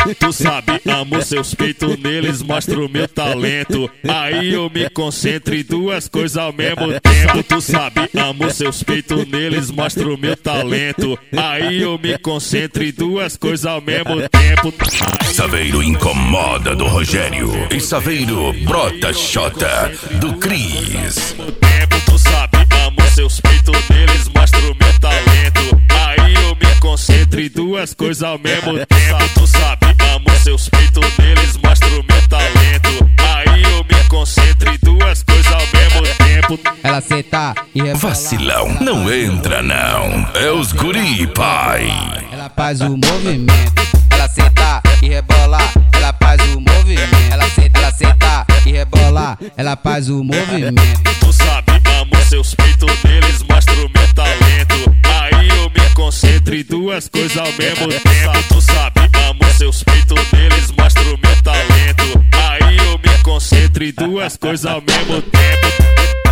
Tu sabe, amo seus peitos, neles mostro meu talento. Aí eu me concentro em duas coisas ao mesmo tempo. Tu sabe, amo seus peitos, neles mostro meu talento. Aí eu me concentro em duas coisas ao mesmo tempo. Saveiro incomoda do Rogério e Saveiro brota xota do Cris. Tu sabe, amo seus peitos, neles mostro meu talento. Aí eu me concentro em duas coisas ao mesmo tempo. Tu sabe, amo seus peitos, neles mostro meu talento. Aí eu me concentro em duas coisas ao mesmo tempo. Ela senta e rebola. Vacilão, não entra não. É os guri, pai. Ela faz o movimento. Ela senta e rebola. Ela faz o movimento. Ela senta e rebola. Ela faz o movimento. Tu sabe, amo seus peitos, neles mostro meu talento. Aí eu me concentro em duas coisas ao mesmo tempo. Tu sabe, amo seus peitos, neles mostro meu talento. Aí eu me concentro em duas coisas ao mesmo tempo.